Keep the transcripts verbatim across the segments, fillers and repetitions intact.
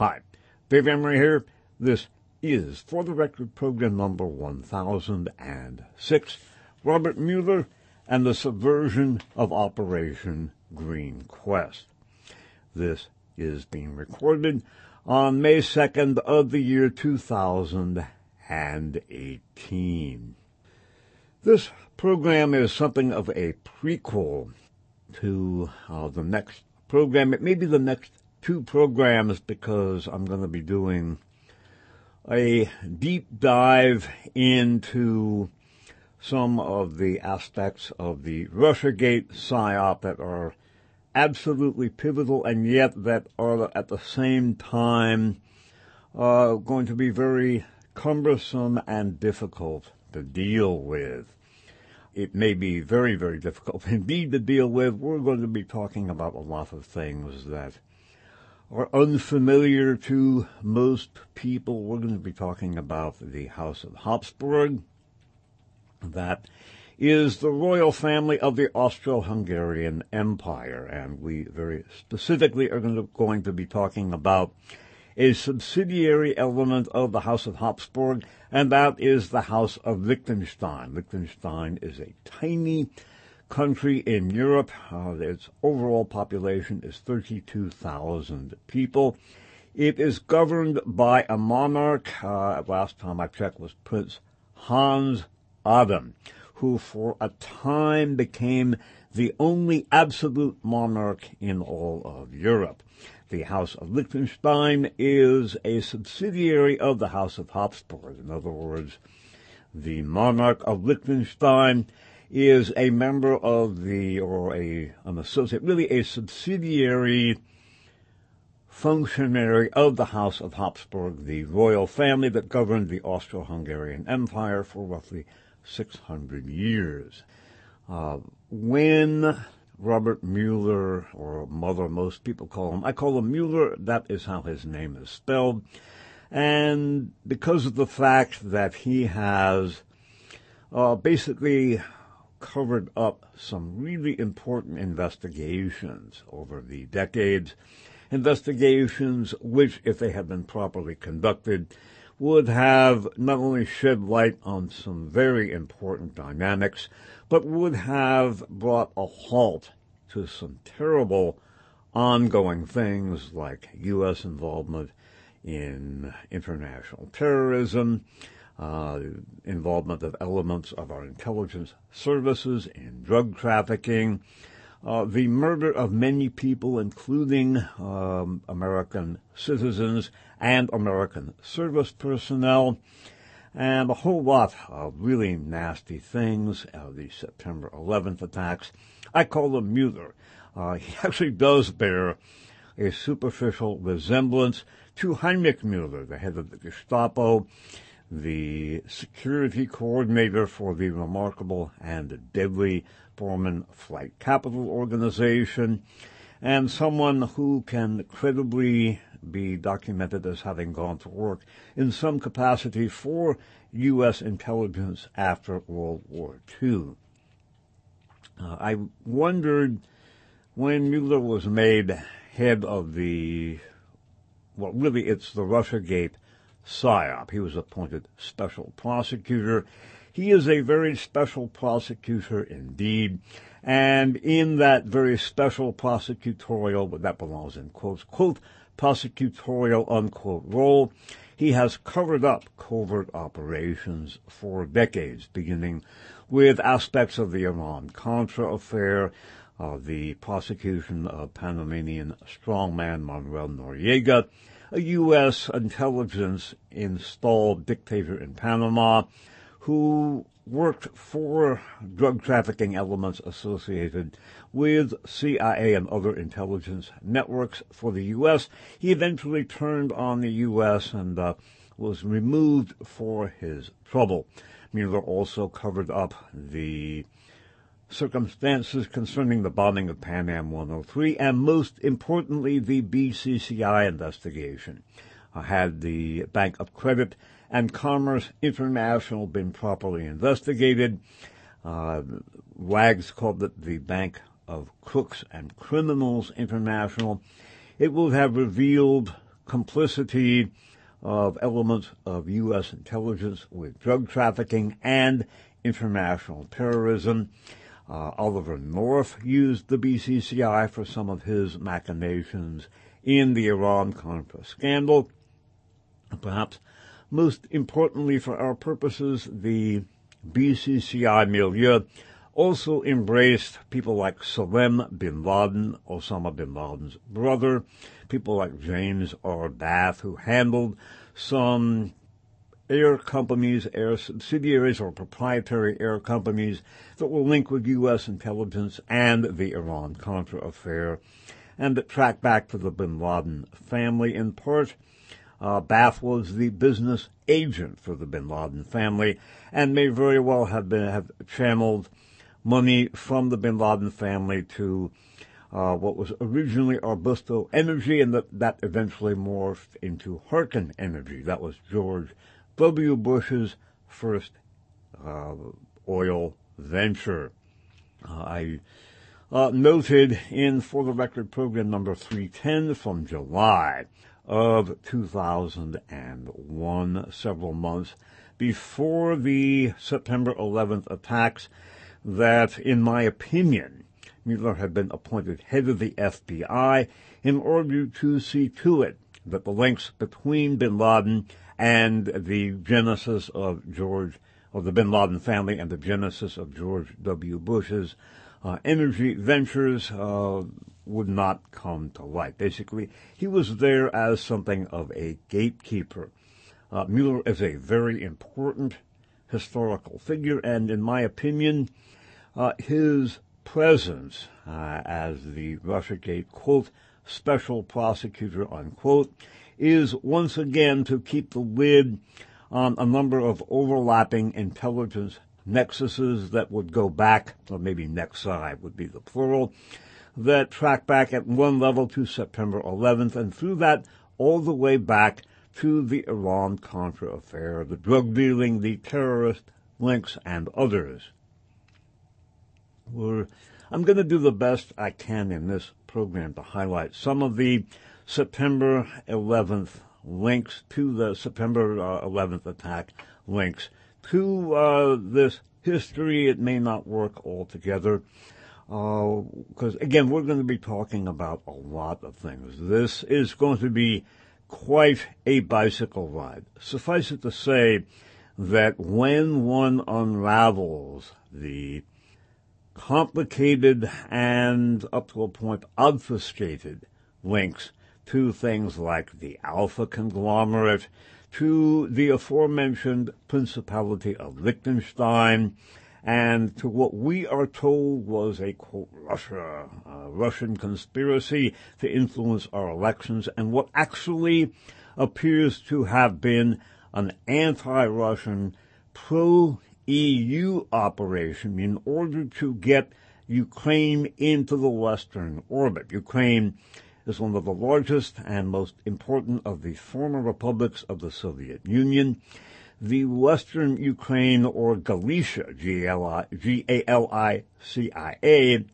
Hi, Dave Emery here. This is For the Record program number one thousand six, Robert Mueller and the Subversion of Operation Green Quest. This is being recorded on May second of the year two thousand eighteen. This program is something of a prequel to uh, the next program. It may be the next two programs because I'm going to be doing a deep dive into some of the aspects of the Russiagate psyop that are absolutely pivotal and yet that are at the same time uh, going to be very cumbersome and difficult to deal with. It may be very, very difficult indeed to deal with. We're going to be talking about a lot of things that are unfamiliar to most people. We're going to be talking about the House of Habsburg. That is the royal family of the Austro-Hungarian Empire, and we very specifically are going to, going to be talking about a subsidiary element of the House of Habsburg, and that is the House of Liechtenstein. Liechtenstein is a tiny country in Europe. Uh, its overall population is thirty-two thousand people. It is governed by a monarch. Uh, last time I checked was Prince Hans Adam, who for a time became the only absolute monarch in all of Europe. The House of Liechtenstein is a subsidiary of the House of Habsburg. In other words, the monarch of Liechtenstein is a member of the, or a an associate, really a subsidiary functionary of the House of Habsburg, the royal family that governed the Austro-Hungarian Empire for roughly six hundred years. Uh, when Robert Mueller, or Mother, most people call him, I call him Mueller, that is how his name is spelled, and because of the fact that he has uh, basically covered up some really important investigations over the decades, investigations which, if they had been properly conducted, would have not only shed light on some very important dynamics, but would have brought a halt to some terrible ongoing things like U S involvement in international terrorism, Uh, involvement of elements of our intelligence services in drug trafficking, uh, the murder of many people, including um, American citizens and American service personnel, and a whole lot of really nasty things, uh, the September eleventh attacks. I call them Mueller. Uh, he actually does bear a superficial resemblance to Heinrich Mueller, the head of the Gestapo, the security coordinator for the remarkable and deadly Bormann Flight Capital Organization, and someone who can credibly be documented as having gone to work in some capacity for U S intelligence after World War Two. Uh, I wondered when Mueller was made head of the, well, really it's the Russiagate psyop. He was appointed special prosecutor. He is a very special prosecutor indeed, and in that very special prosecutorial, but that belongs in quotes, quote, prosecutorial, unquote, role, he has covered up covert operations for decades, beginning with aspects of the Iran-Contra affair, uh, the prosecution of Panamanian strongman Manuel Noriega, a U S intelligence-installed dictator in Panama who worked for drug trafficking elements associated with C I A and other intelligence networks for the U S. He eventually turned on the U S and uh, was removed for his trouble. Mueller also covered up the circumstances concerning the bombing of Pan Am one oh three, and most importantly, the B C C I investigation. Uh, had the Bank of Credit and Commerce International been properly investigated, uh, Wags called it the Bank of Crooks and Criminals International, it would have revealed complicity of elements of U S intelligence with drug trafficking and international terrorism. Uh, Oliver North used the B C C I for some of his machinations in the Iran-Contra scandal. Perhaps most importantly for our purposes, the B C C I milieu also embraced people like Salem bin Laden, Osama bin Laden's brother, people like James R. Bath, who handled some air companies, air subsidiaries, or proprietary air companies that were linked with U S intelligence and the Iran-Contra affair, and that tracked back to the bin Laden family in part. Uh, Bath was the business agent for the bin Laden family and may very well have been have channeled money from the bin Laden family to uh, what was originally Arbusto Energy, and that, that eventually morphed into Harken Energy. That was George W. Bush's first uh, oil venture. Uh, I uh, noted in For the Record program number three ten from July of two thousand one, several months before the September eleventh attacks, that, in my opinion, Mueller had been appointed head of the F B I in order to see to it that the links between bin Laden and the genesis of George, of the bin Laden family and the genesis of George W. Bush's uh, energy ventures uh, would not come to light. Basically, he was there as something of a gatekeeper. Uh, Mueller is a very important historical figure, and in my opinion, uh, his presence uh, as the Russiagate, quote, special prosecutor, unquote, is once again to keep the lid on a number of overlapping intelligence nexuses that would go back, or maybe nexi would be the plural, that track back at one level to September eleventh, and through that all the way back to the Iran-Contra affair, the drug dealing, the terrorist links, and others. We're, I'm going to do the best I can in this program to highlight some of the September eleventh links to the September uh, eleventh attack links to uh, this history. It may not work altogether because, uh, again, we're going to be talking about a lot of things. This is going to be quite a bicycle ride. Suffice it to say that when one unravels the complicated and, up to a point, obfuscated links to things like the Alpha conglomerate, to the aforementioned Principality of Liechtenstein, and to what we are told was a, quote, Russia, uh, Russian conspiracy to influence our elections, and what actually appears to have been an anti-Russian, pro-E U operation in order to get Ukraine into the Western orbit. Ukraine is one of the largest and most important of the former republics of the Soviet Union. The Western Ukraine, or Galicia, G A L I C I A,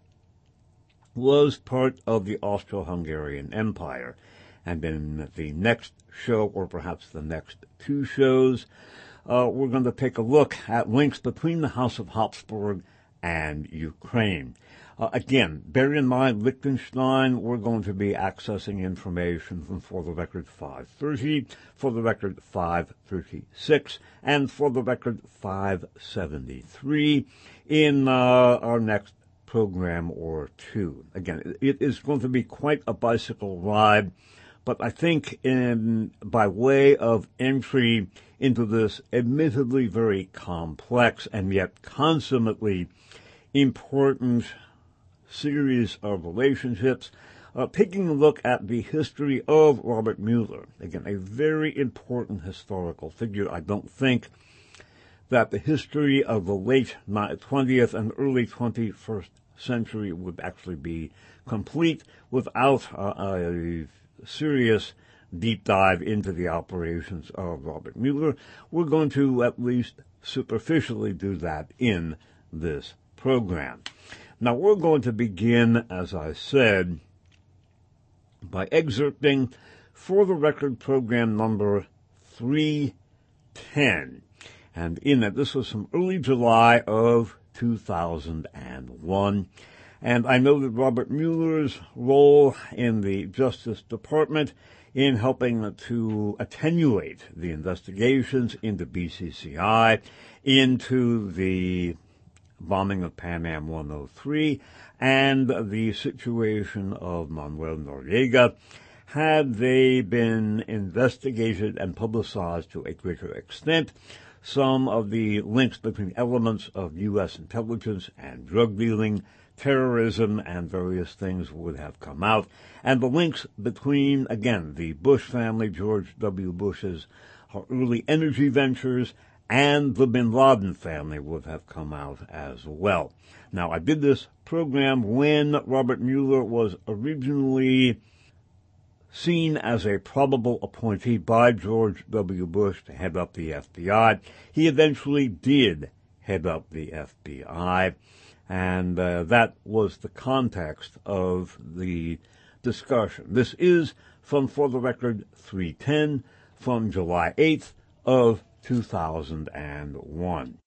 was part of the Austro-Hungarian Empire. And in the next show, or perhaps the next two shows, uh, we're going to take a look at links between the House of Habsburg and Ukraine. Uh, again, bear in mind, Liechtenstein, we're going to be accessing information from For the Record five thirty, For the Record five thirty-six, and For the Record five seventy-three in uh, our next program or two. Again, it is going to be quite a bicycle ride, but I think in by way of entry into this admittedly very complex and yet consummately important series of relationships, uh, taking a look at the history of Robert Mueller. Again, a very important historical figure. I don't think that the history of the late twentieth and early twenty-first century would actually be complete without uh, a serious deep dive into the operations of Robert Mueller. We're going to at least superficially do that in this program. Now, we're going to begin, as I said, by excerpting For the Record program number three ten. And in it, this was from early July of two thousand one. And I know that Robert Mueller's role in the Justice Department in helping to attenuate the investigations into B C C I, into the bombing of Pan Am one oh three, and the situation of Manuel Noriega, had they been investigated and publicized to a greater extent, some of the links between elements of U S intelligence and drug dealing, terrorism, and various things would have come out. And the links between, again, the Bush family, George W. Bush's early energy ventures, and the Bin Laden family would have come out as well. Now, I did this program when Robert Mueller was originally seen as a probable appointee by George W. Bush to head up the F B I. He eventually did head up the F B I, and uh, that was the context of the discussion. This is from For the Record three ten from July eighth of two thousand one.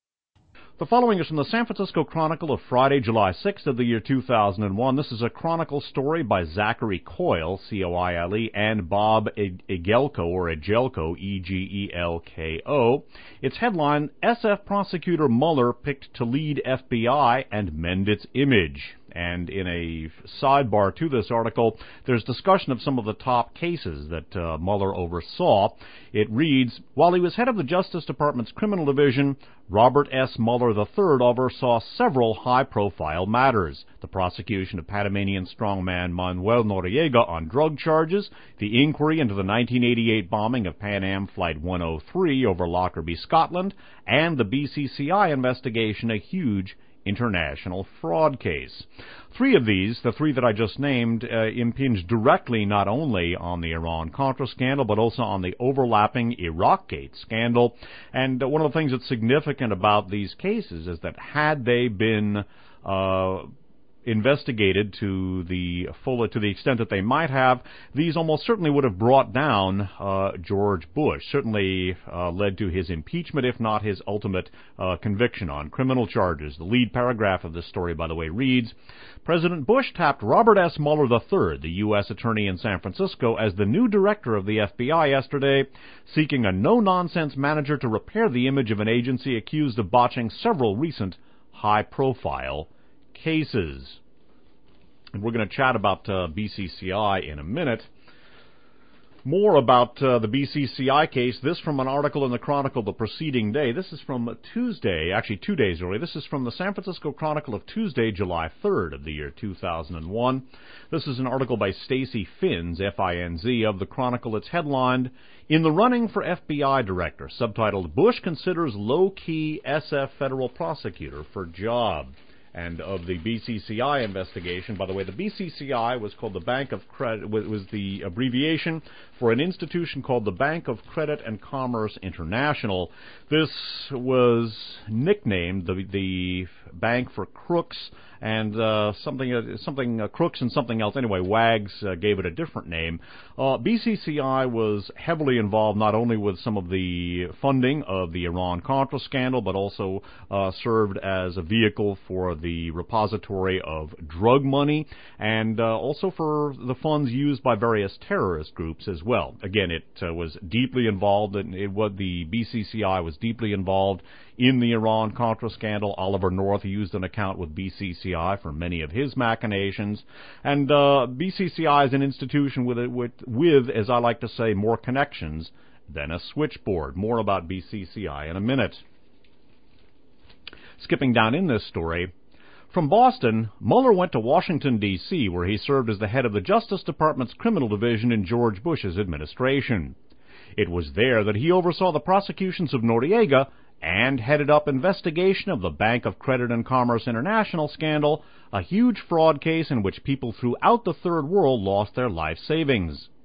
The following is from the San Francisco Chronicle of Friday, July sixth of the year two thousand one. This is a Chronicle story by Zachary Coyle, C O I L E, and Bob Egelko, or Egelko, E G E L K O. Its headline, S F Prosecutor Mueller picked to lead F B I and mend its image. And in a sidebar to this article, there's discussion of some of the top cases that uh, Mueller oversaw. It reads, while he was head of the Justice Department's Criminal Division, Robert S. Mueller the third oversaw several high-profile matters: the prosecution of Panamanian strongman Manuel Noriega on drug charges, the inquiry into the nineteen eighty-eight bombing of Pan Am Flight one oh three over Lockerbie, Scotland, and the B C C I investigation, a huge international fraud case. Three of these, the three that I just named, uh, impinge directly not only on the Iran-Contra scandal, but also on the overlapping Iraq-Gate scandal. And uh, one of the things that's significant about these cases is that had they been uh, investigated to the full, to the extent that they might have, these almost certainly would have brought down uh, George Bush, certainly uh, led to his impeachment, if not his ultimate uh, conviction on criminal charges. The lead paragraph of this story, by the way, reads, President Bush tapped Robert S. Mueller the third, the U S attorney in San Francisco, as the new director of the F B I yesterday, seeking a no-nonsense manager to repair the image of an agency accused of botching several recent high-profile cases. And we're going to chat about uh, B C C I in a minute. More about uh, the B C C I case. This from an article in the Chronicle the preceding day. This is from Tuesday, actually two days early. This is from the San Francisco Chronicle of Tuesday, July third of the year two thousand one. This is an article by Stacy Finz, F I N Z, of the Chronicle. It's headlined, In the Running for F B I Director, subtitled, Bush Considers Low-Key S F Federal Prosecutor for Job. And of the B C C I investigation. By the way, the B C C I was called the Bank of Credit, was the abbreviation for an institution called the Bank of Credit and Commerce International. This was nicknamed the the Bank for Crooks and uh, something uh, something uh, Crooks and something else. Anyway, Wags uh, gave it a different name. Uh, B C C I was heavily involved not only with some of the funding of the Iran-Contra scandal, but also uh, served as a vehicle for the repository of drug money, and uh, also for the funds used by various terrorist groups as well. Again, it uh, was deeply involved, and it was the B C C I was deeply involved in the Iran-Contra scandal. Oliver North used an account with B C C I for many of his machinations, and uh, B C C I is an institution with, with, with, as I like to say, more connections than a switchboard. More about B C C I in a minute. Skipping down in this story, from Boston, Mueller went to Washington, D C, where he served as the head of the Justice Department's Criminal Division in George Bush's administration. It was there that he oversaw the prosecutions of Noriega and headed up investigation of the Bank of Credit and Commerce International scandal, a huge fraud case in which people throughout the Third World lost their life savings.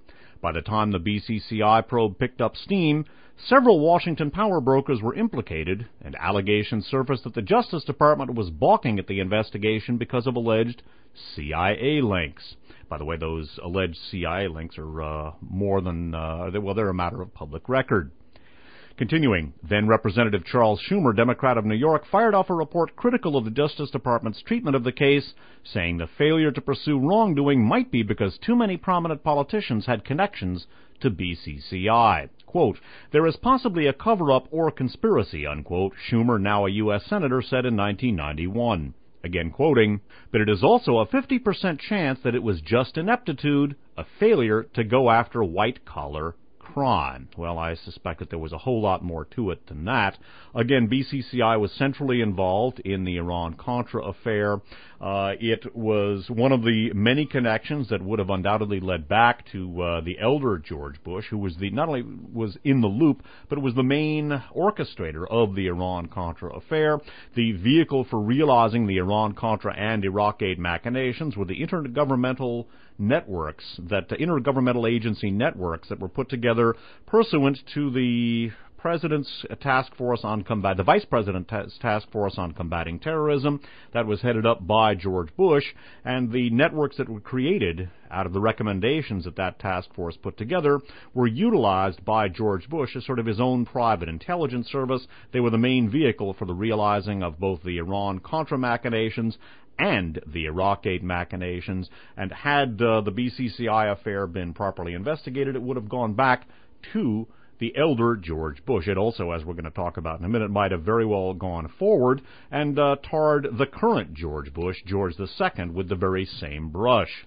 By the time the B C C I probe picked up steam, several Washington power brokers were implicated, and allegations surfaced that the Justice Department was balking at the investigation because of alleged C I A links. By the way, those alleged C I A links are uh, more than, uh, well, they're a matter of public record. Continuing, then Representative Charles Schumer, Democrat of New York, fired off a report critical of the Justice Department's treatment of the case, saying the failure to pursue wrongdoing might be because too many prominent politicians had connections to B C C I. Quote, there is possibly a cover-up or conspiracy, unquote, Schumer, now a U S Senator, said in nineteen ninety-one. Again quoting, but it is also a fifty percent chance that it was just ineptitude, a failure to go after white-collar crime. Well, I suspect that there was a whole lot more to it than that. Again, B C C I was centrally involved in the Iran-Contra affair. Uh, it was one of the many connections that would have undoubtedly led back to uh, the elder George Bush, who was the not only was in the loop, but was the main orchestrator of the Iran-Contra affair. The vehicle for realizing the Iran-Contra and Iraq-aid machinations were the intergovernmental networks, that uh, intergovernmental agency networks that were put together pursuant to the President's task force on combat, the Vice President's task force on combating terrorism, that was headed up by George Bush, and the networks that were created out of the recommendations that that task force put together were utilized by George Bush as sort of his own private intelligence service. They were the main vehicle for the realizing of both the Iran-Contra machinations and the Iraq-aid machinations, and had uh, the B C C I affair been properly investigated, it would have gone back to the elder George Bush. It also, as we're going to talk about in a minute, might have very well gone forward and uh, tarred the current George Bush, George the Second, with the very same brush.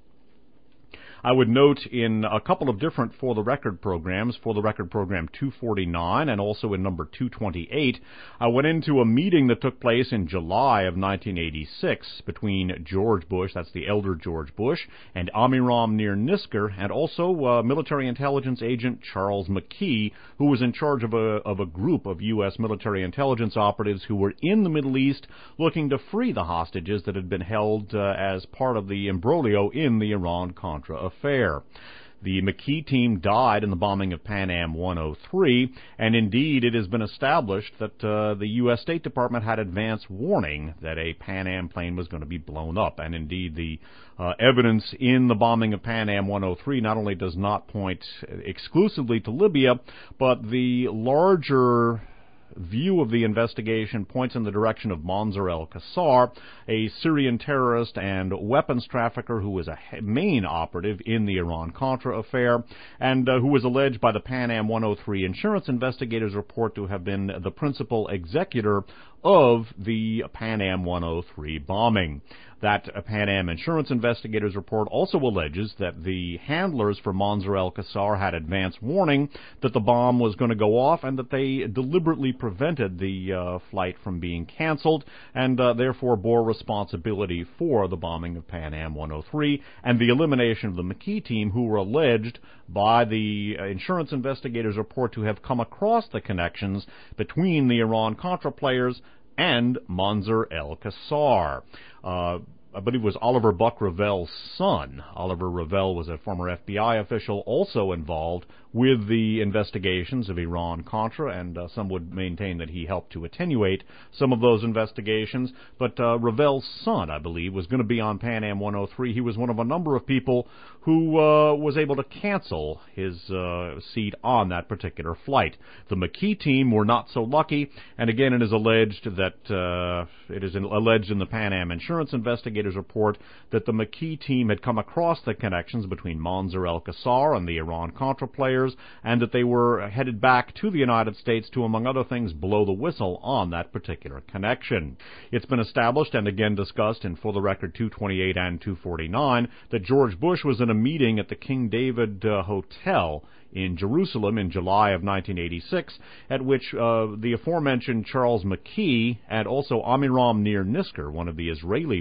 I would note in a couple of different For the Record programs, For the Record program two forty-nine and also in number two twenty-eight, I went into a meeting that took place in July of nineteen eighty-six between George Bush, that's the elder George Bush, and Amiram Nir Nisker, and also uh, military intelligence agent Charles McKee, who was in charge of a, of a group of U S military intelligence operatives who were in the Middle East looking to free the hostages that had been held uh, as part of the imbroglio in the Iran-Contra affair. The McKee team died in the bombing of Pan Am one oh three, and indeed it has been established that uh, the U S State Department had advance warning that a Pan Am plane was going to be blown up, and indeed the uh, evidence in the bombing of Pan Am one oh three not only does not point exclusively to Libya, but the larger view of the investigation points in the direction of Mansour al-Qassar, a Syrian terrorist and weapons trafficker who was a main operative in the Iran-Contra affair, and uh, who was alleged by the Pan Am one oh three insurance investigators report to have been the principal executor of the Pan Am one oh three bombing. That uh, Pan Am insurance investigators report also alleges that the handlers for Mansour al-Qassar had advance warning that the bomb was going to go off, and that they deliberately prevented the uh, flight from being canceled, and uh, therefore bore responsibility for the bombing of Pan Am one oh three and the elimination of the McKee team, who were alleged by the uh, insurance investigators report to have come across the connections between the Iran-Contra players and Mansour al-Qassar. Uh, I believe it was Oliver Buck Revel's son. Oliver Revel was a former F B I official also involved with the investigations of Iran-Contra, and uh, some would maintain that he helped to attenuate some of those investigations. But uh, Revel's son, I believe, was going to be on Pan Am one oh three. He was one of a number of people who uh, was able to cancel his uh, seat on that particular flight. The McKee team were not so lucky, and again it is alleged that, uh, it is alleged in the Pan Am insurance investigators report that the McKee team had come across the connections between Mansour al-Qassar and the Iran-Contra players, and that they were headed back to the United States to, among other things, blow the whistle on that particular connection. It's been established, and again discussed in For the Record two twenty-eight and two forty-nine, that George Bush was in a meeting at the King David uh, Hotel in Jerusalem in July of nineteen eighty-six, at which uh, the aforementioned Charles McKee and also Amiram Nir Nisker, one of the Israeli players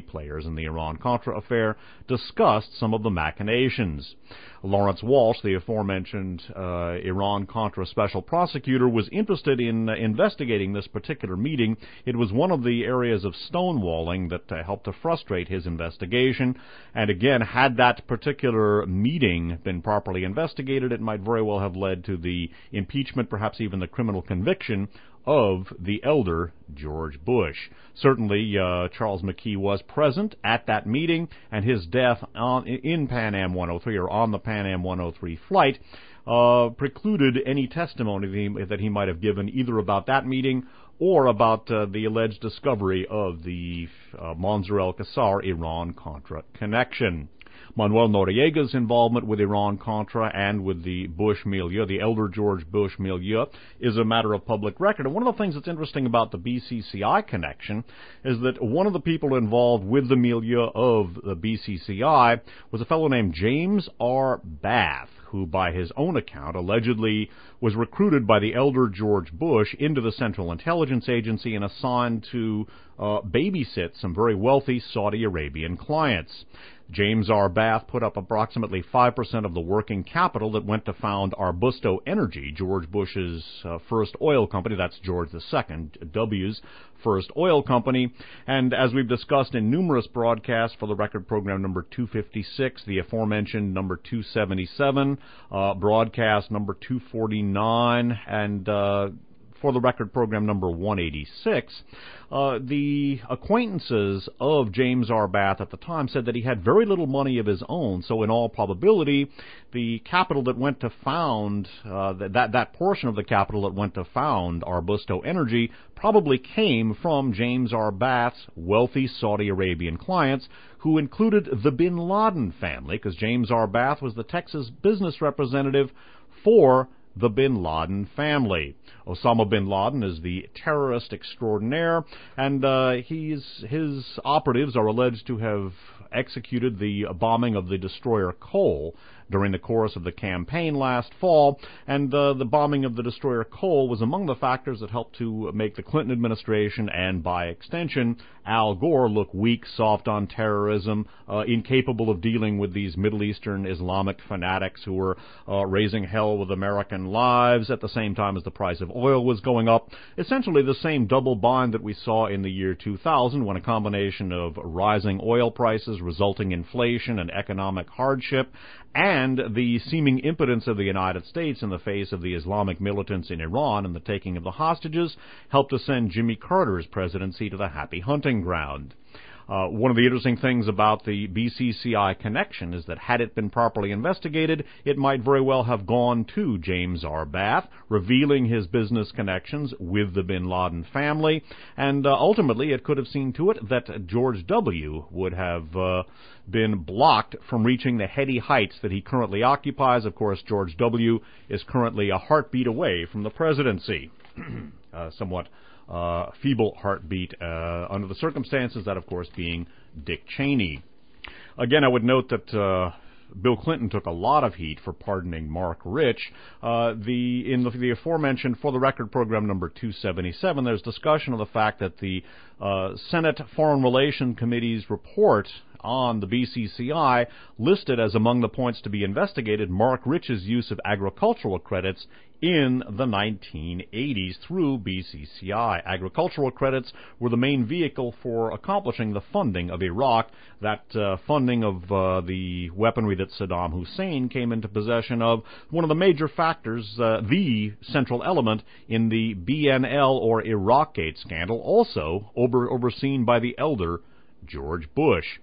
in the Iran-Contra affair, discussed some of the machinations. Lawrence Walsh, the aforementioned uh, Iran-Contra special prosecutor, was interested in uh, investigating this particular meeting. It was one of the areas of stonewalling that uh, helped to frustrate his investigation. And again, had that particular meeting been properly investigated, it might very well have led to the impeachment, perhaps even the criminal conviction of the elder George Bush. Certainly, uh, Charles McKee was present at that meeting, and his death on, in Pan Am one oh three, or on the Pan Am one oh three flight, uh, precluded any testimony that he, that he might have given either about that meeting or about uh, the alleged discovery of the uh, Mansour al-Qassar Iran-Contra connection. Manuel Noriega's involvement with Iran-Contra and with the Bush milieu, the elder George Bush milieu, is a matter of public record. And one of the things that's interesting about the B C C I connection is that one of the people involved with the milieu of the B C C I was a fellow named James R. Bath, who, by his own account, allegedly was recruited by the elder George Bush into the Central Intelligence Agency and assigned to uh, babysit some very wealthy Saudi Arabian clients. James R. Bath put up approximately five percent of the working capital that went to found Arbusto Energy, George Bush's uh, first oil company. That's George the Second, W's first oil company. And as we've discussed in numerous broadcasts, for the record program number two fifty-six, the aforementioned number two seventy-seven, uh, broadcast number two forty-nine, and uh, for the record program number one eighty-six, uh, the acquaintances of James R. Bath at the time said that he had very little money of his own, so in all probability, the capital that went to found, uh, that, that portion of the capital that went to found Arbusto Energy probably came from James R. Bath's wealthy Saudi Arabian clients, who included the Bin Laden family, because James R. Bath was the Texas business representative for the Bin Laden family. Osama bin Laden is the terrorist extraordinaire, and uh, he's, his operatives are alleged to have executed the bombing of the destroyer Cole during the course of the campaign last fall, and uh, the bombing of the destroyer Cole was among the factors that helped to make the Clinton administration, and by extension Al Gore, look weak, soft on terrorism, uh, incapable of dealing with these Middle Eastern Islamic fanatics who were uh, raising hell with American lives at the same time as the price of oil was going up. Essentially the same double bind that we saw in the year two thousand, when a combination of rising oil prices, resulting inflation and economic hardship, and the seeming impotence of the United States in the face of the Islamic militants in Iran and the taking of the hostages, helped to send Jimmy Carter's presidency to the happy hunting ground. Uh, one of the interesting things about the B C C I connection is that had it been properly investigated, it might very well have gone to James R. Bath, revealing his business connections with the Bin Laden family, and uh, ultimately it could have seen to it that George W. would have uh, been blocked from reaching the heady heights that he currently occupies. Of course, George W. is currently a heartbeat away from the presidency. uh, somewhat Uh, feeble heartbeat uh, under the circumstances, that of course being Dick Cheney. Again, I would note that uh, Bill Clinton took a lot of heat for pardoning Mark Rich. Uh, the in the, the aforementioned For the Record program number two seventy-seven, there's discussion of the fact that the uh, Senate Foreign Relations Committee's report on the B C C I listed as among the points to be investigated Mark Rich's use of agricultural credits in the nineteen eighties through B C C I. Agricultural credits were the main vehicle for accomplishing the funding of Iraq, that uh, funding of uh, the weaponry that Saddam Hussein came into possession of, one of the major factors, uh, the central element in the B N L or Iraqgate scandal, also over, overseen by the elder George Bush.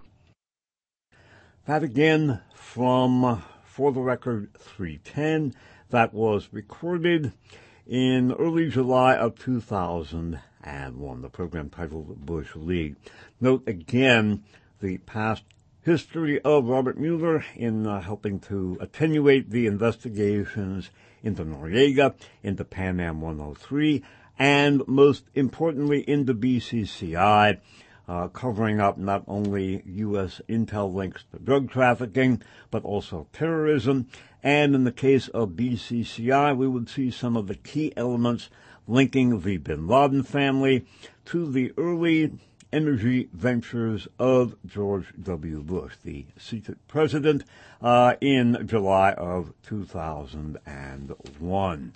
That again from For the Record three ten. That was recorded in early July of two thousand one, the program titled Bush League. Note again the past history of Robert Mueller in uh, helping to attenuate the investigations into Noriega, into Pan Am one oh three, and most importantly into B C C I, Uh, covering up not only U S intel links to drug trafficking, but also terrorism. And in the case of B C C I, we would see some of the key elements linking the Bin Laden family to the early Energy Ventures of George W. Bush, the seated president, uh, in July of two thousand one.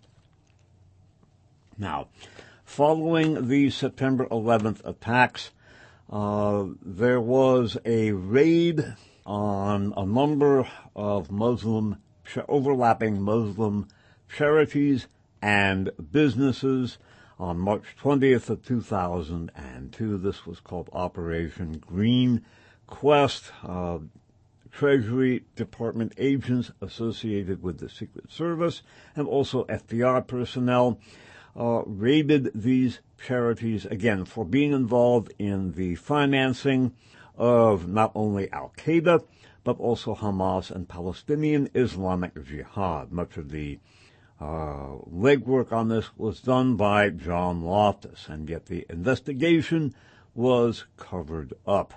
Now, following the September eleventh attacks, uh, there was a raid on a number of Muslim, overlapping Muslim charities and businesses on March twentieth of two thousand two. This was called Operation Green Quest. Uh, Treasury Department agents associated with the Secret Service and also F B I personnel uh, raided these charities, again, for being involved in the financing of not only Al-Qaeda, but also Hamas and Palestinian Islamic Jihad. Much of the uh, legwork on this was done by John Loftus, and yet the investigation was covered up.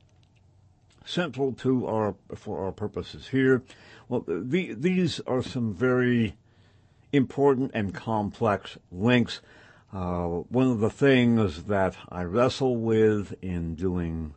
Central to our, for our purposes here, well, the, these are some very important and complex links. Uh, one of the things that I wrestle with in doing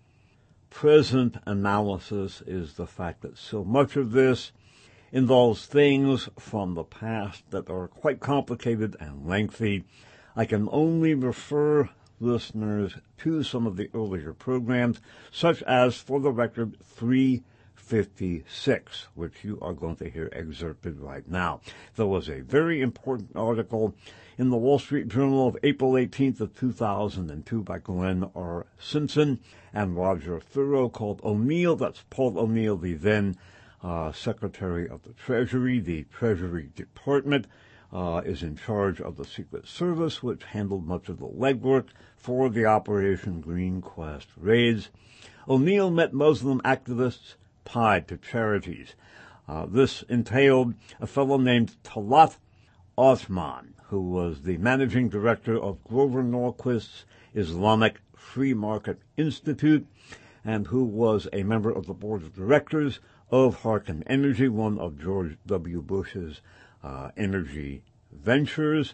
present analysis is the fact that so much of this involves things from the past that are quite complicated and lengthy. I can only refer listeners to some of the earlier programs, such as, for the record, three fifty-six, which you are going to hear excerpted right now. There was a very important article in the Wall Street Journal of April eighteenth of two thousand two by Glenn R. Simpson and Roger Thurow called O'Neill, that's Paul O'Neill, the then uh, Secretary of the Treasury. The Treasury Department uh, is in charge of the Secret Service, which handled much of the legwork for the Operation Green Quest raids. O'Neill met Muslim activists tied to charities. Uh, this entailed a fellow named Talat Othman, who was the managing director of Grover Norquist's Islamic Free Market Institute, and who was a member of the board of directors of Harken Energy, one of George W. Bush's uh, energy ventures.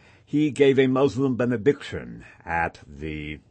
He gave a Muslim benediction at the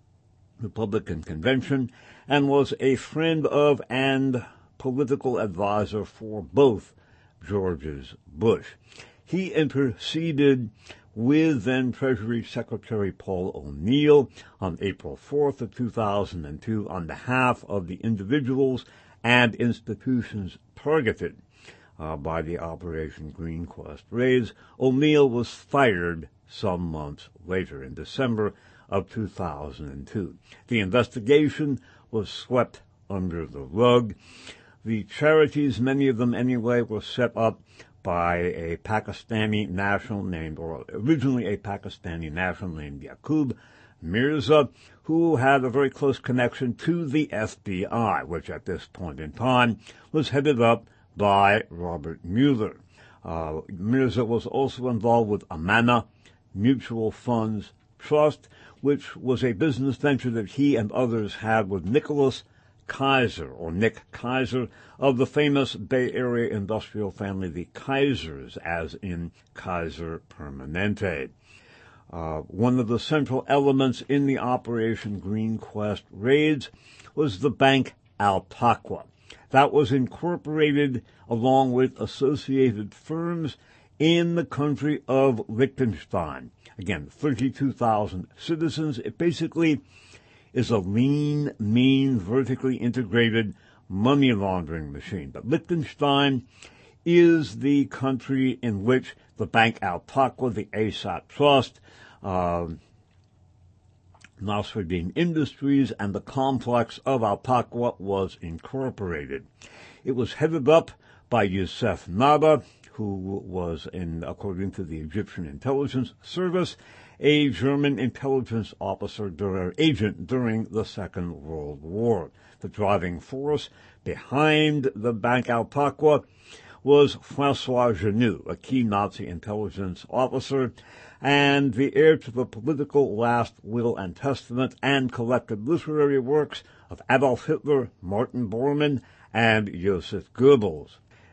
Republican convention and was a friend of and political advisor for both Georges Bush. He interceded with then Treasury Secretary Paul O'Neill on April fourth of two thousand two on behalf of the individuals and institutions targeted uh, by the Operation Green Quest raids. O'Neill was fired some months later in December of two thousand two. The investigation was swept under the rug. The charities, many of them anyway, were set up by a Pakistani national named, or originally a Pakistani national named Yaqub Mirza, who had a very close connection to the F B I, which at this point in time was headed up by Robert Mueller. Uh, Mirza was also involved with Amana Mutual Funds Trust, which was a business venture that he and others had with Nicholas Kaiser, or Nick Kaiser, of the famous Bay Area industrial family, the Kaisers, as in Kaiser Permanente. Uh, one of the central elements in the Operation Green Quest raids was the bank Al-Taqwa. That was incorporated along with associated firms in the country of Liechtenstein. Again, thirty-two thousand citizens. It basically is a lean, mean, vertically integrated money laundering machine. But Liechtenstein is the country in which the Bank Al-Taqwa, the A S A T Trust, uh, Nasruddin Industries, and the complex of Al-Taqwa was incorporated. It was headed up by Youssef Naba, who was, in, according to the Egyptian intelligence service, a German intelligence officer or agent during the Second World War. The driving force behind the Bank Al-Taqwa was Francois Genoux, a key Nazi intelligence officer, and the heir to the political last will and testament and collected literary works of Adolf Hitler, Martin Bormann, and Joseph Goebbels.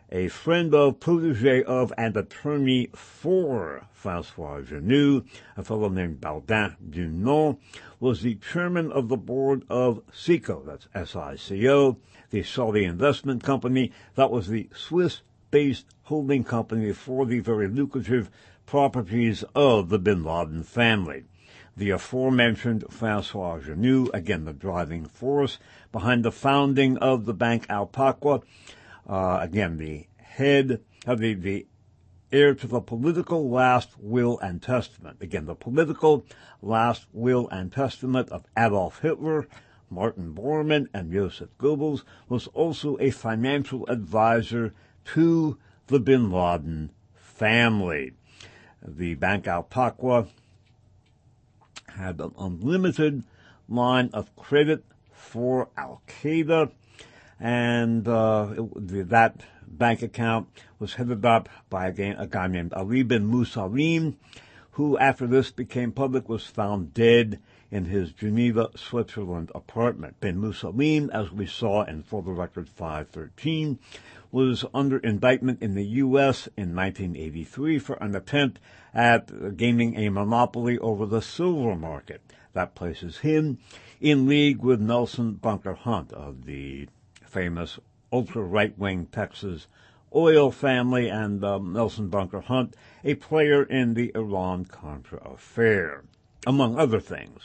a friend of, protege of, and attorney for François Genoux, a fellow named Baudin Dunon, was the chairman of the board of SICO, that's S I C O, the Saudi investment company that was the Swiss-based holding company for the very lucrative properties of the bin Laden family. The aforementioned François Genoux, again the driving force behind the founding of the Bank Alpaqua, uh, again the head of the, the heir to the political last will and testament. Again, the political last will and testament of Adolf Hitler, Martin Bormann, and Joseph Goebbels, was also a financial advisor to the bin Laden family. The Bank Alpaqua had an unlimited line of credit for Al-Qaeda, and uh, it, that bank account was headed up by a guy, a guy named Ali bin Musalim, who, after this became public, was found dead in his Geneva, Switzerland apartment. Bin Musalim, as we saw in For the Record five thirteen, was under indictment in the U S in nineteen eighty-three for an attempt at gaining a monopoly over the silver market. That places him in league with Nelson Bunker Hunt of the famous ultra-right-wing Texas oil family, and um, Nelson Bunker Hunt, a player in the Iran-Contra affair, among other things.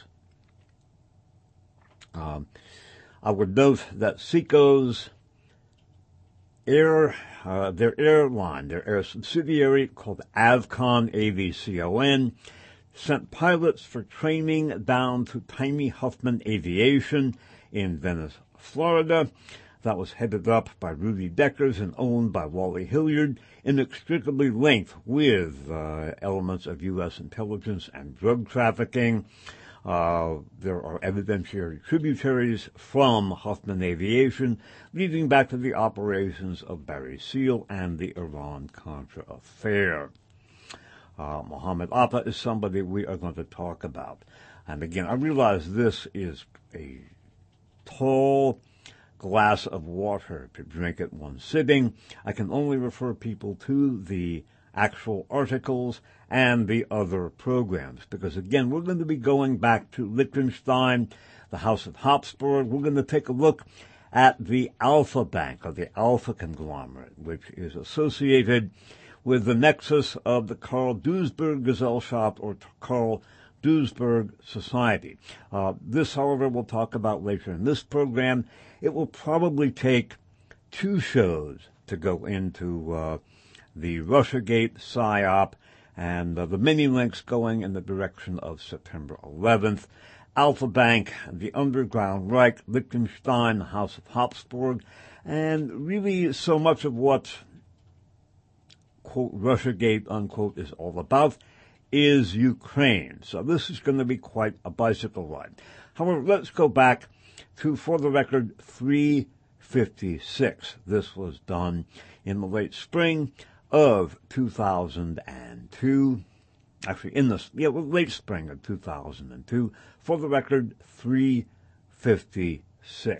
Um, I would note that SICO's air, uh, their airline, their air subsidiary called Avcon, A V C O N, sent pilots for training down to Tiny Huffman Aviation in Venice, Florida. That was headed up by Rudy Deckers and owned by Wally Hilliard, inextricably linked with uh, elements of U S intelligence and drug trafficking. Uh, there are evidentiary tributaries from Huffman Aviation leading back to the operations of Barry Seal and the Iran-Contra affair. Uh, Mohammed Atta is somebody we are going to talk about. And again, I realize this is a tall glass of water to drink at one sitting. I can only refer people to the actual articles and the other programs, because again, we're going to be going back to Liechtenstein, the House of Habsburg. We're going to take a look at the Alpha Bank, or the Alpha conglomerate, which is associated with the nexus of the Karl Duisberg Gesellschaft, or Karl Duisberg Society. Uh, this, however, we'll talk about later in this program. It will probably take two shows to go into uh, the Russiagate PSYOP and uh, the many links going in the direction of September eleventh. Alpha Bank, the Underground Reich, Liechtenstein, the House of Habsburg, and really so much of what, quote, Russiagate, unquote, is all about is Ukraine. So this is going to be quite a bicycle ride. However, let's go back to, for the record, three fifty-six. This was done in the late spring of two thousand two. Actually, in the yeah, late spring of two thousand two. For the record, three fifty-six.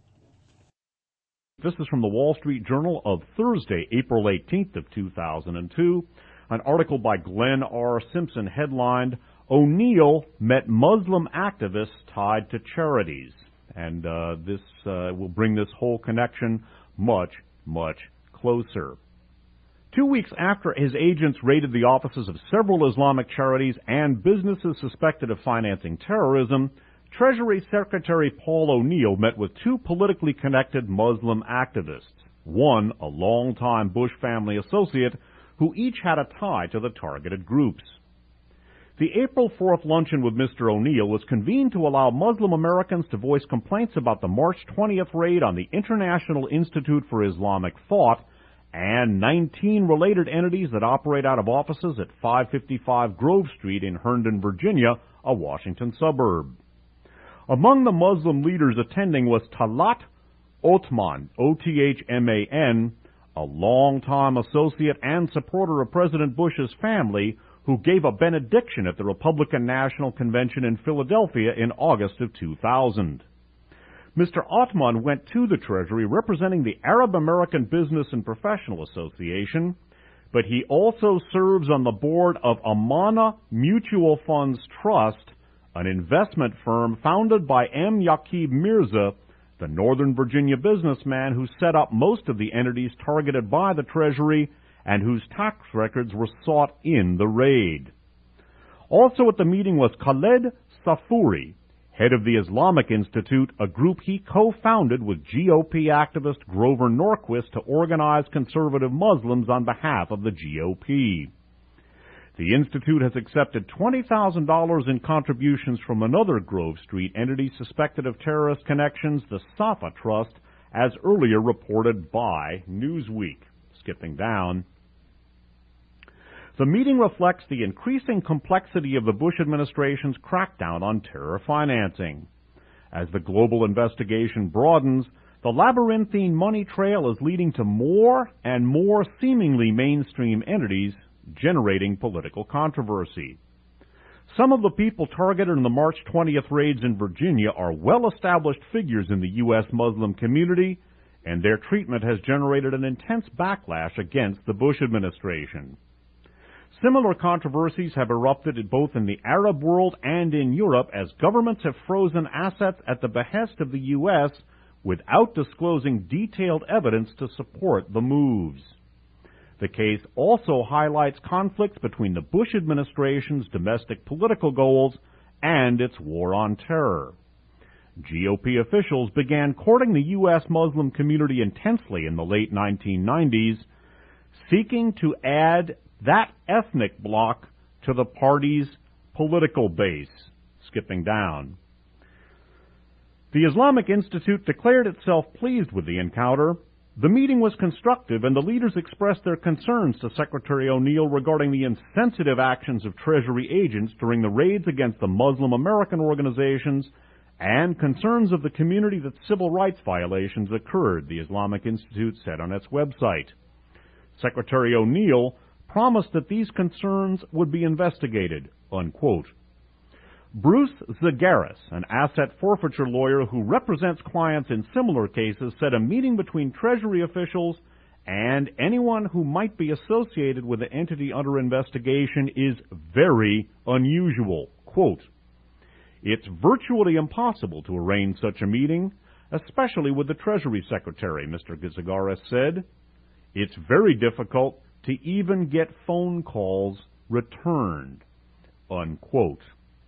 This is from the Wall Street Journal of Thursday, April eighteenth of two thousand two. An article by Glenn R. Simpson headlined, "O'Neill met Muslim activists tied to charities." And uh, this uh, will bring this whole connection much, much closer. Two weeks after his agents raided the offices of several Islamic charities and businesses suspected of financing terrorism, Treasury Secretary Paul O'Neill met with two politically connected Muslim activists, one a longtime Bush family associate, who each had a tie to the targeted groups. The April fourth luncheon with Mister O'Neill was convened to allow Muslim Americans to voice complaints about the March twentieth raid on the International Institute for Islamic Thought and nineteen related entities that operate out of offices at five fifty-five Grove Street in Herndon, Virginia, a Washington suburb. Among the Muslim leaders attending was Talat Othman, O T H M A N, a longtime associate and supporter of President Bush's family, who gave a benediction at the Republican National Convention in Philadelphia in August of two thousand. Mister Othman went to the Treasury representing the Arab American Business and Professional Association, but he also serves on the board of Amana Mutual Funds Trust, an investment firm founded by M. Yaqub Mirza, the Northern Virginia businessman who set up most of the entities targeted by the Treasury and whose tax records were sought in the raid. Also at the meeting was Khaled Safouri, head of the Islamic Institute, a group he co-founded with G O P activist Grover Norquist to organize conservative Muslims on behalf of the G O P. The Institute has accepted twenty thousand dollars in contributions from another Grove Street entity suspected of terrorist connections, the Safa Trust, as earlier reported by Newsweek. Skipping down. The meeting reflects the increasing complexity of the Bush administration's crackdown on terror financing. As the global investigation broadens, the labyrinthine money trail is leading to more and more seemingly mainstream entities generating political controversy. Some of the people targeted in the March twentieth raids in Virginia are well-established figures in the U S Muslim community, and their treatment has generated an intense backlash against the Bush administration. Similar controversies have erupted both in the Arab world and in Europe as governments have frozen assets at the behest of the U S without disclosing detailed evidence to support the moves. The case also highlights conflicts between the Bush administration's domestic political goals and its war on terror. G O P officials began courting the U S Muslim community intensely in the late nineteen nineties, seeking to add that ethnic bloc to the party's political base. Skipping down. The Islamic Institute declared itself pleased with the encounter. The meeting was constructive, and the leaders expressed their concerns to Secretary O'Neill regarding the insensitive actions of Treasury agents during the raids against the Muslim American organizations and concerns of the community that civil rights violations occurred, the Islamic Institute said on its website. Secretary O'Neill promised that these concerns would be investigated, unquote. Bruce Zagaris, an asset forfeiture lawyer who represents clients in similar cases, said a meeting between Treasury officials and anyone who might be associated with the entity under investigation is very unusual. Quote, "It's virtually impossible to arrange such a meeting, especially with the Treasury Secretary," Mister Zagaris said. "It's very difficult to even get phone calls returned," unquote.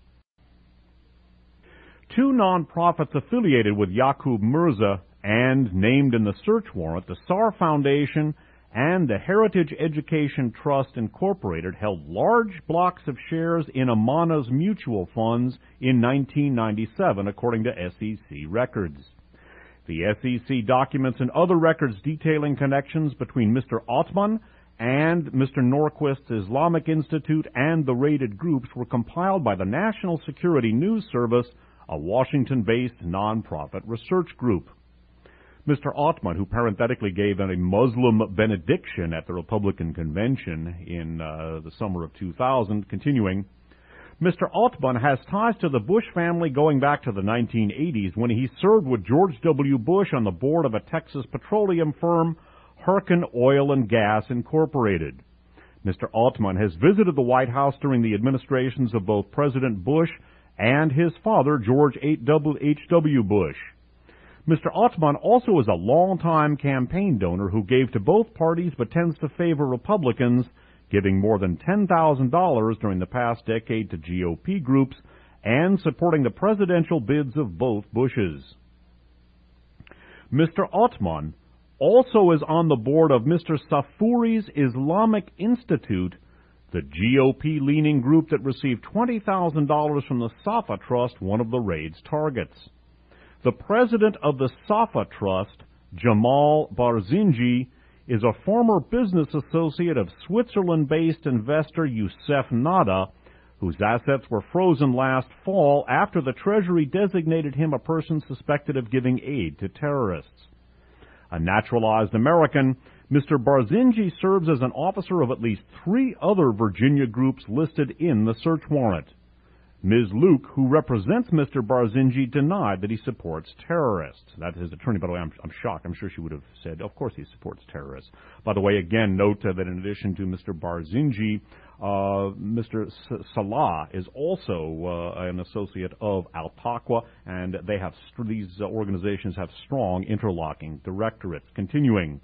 Two nonprofits affiliated with Yaqub Mirza and named in the search warrant, the S A R Foundation and the Heritage Education Trust Incorporated, held large blocks of shares in Amana's mutual funds in nineteen ninety-seven, according to S E C records. The S E C documents and other records detailing connections between Mister Othman and Mister Norquist's Islamic Institute and the raided groups were compiled by the National Security News Service, a Washington-based nonprofit research group. Mister Othman, who parenthetically gave a Muslim benediction at the Republican convention in uh, the summer of two thousand, continuing, Mister Othman has ties to the Bush family going back to the nineteen eighties when he served with George W. Bush on the board of a Texas petroleum firm, Harkin Oil and Gas Incorporated. Mister Othman has visited the White House during the administrations of both President Bush and his father, George H W. Bush. Mister Othman also is a longtime campaign donor who gave to both parties but tends to favor Republicans, giving more than ten thousand dollars during the past decade to G O P groups and supporting the presidential bids of both Bushes. Mister Othman also is on the board of Mister Safouri's Islamic Institute, the G O P-leaning group that received twenty thousand dollars from the Safa Trust, one of the raid's targets. The president of the Safa Trust, Jamal Barzinji, is a former business associate of Switzerland-based investor Youssef Nada, whose assets were frozen last fall after the Treasury designated him a person suspected of giving aid to terrorists. A naturalized American, Mister Barzinji serves as an officer of at least three other Virginia groups listed in the search warrant. Miz Luke, who represents Mister Barzinji, denied that he supports terrorists. That his attorney, by the way, I'm, I'm shocked. I'm sure she would have said, of course he supports terrorists. By the way, again, note uh, that in addition to Mister Barzinji, uh, Mister S- Salah is also uh, an associate of Al-Taqwa, and they have st- these uh, organizations have strong interlocking directorates. Continuing.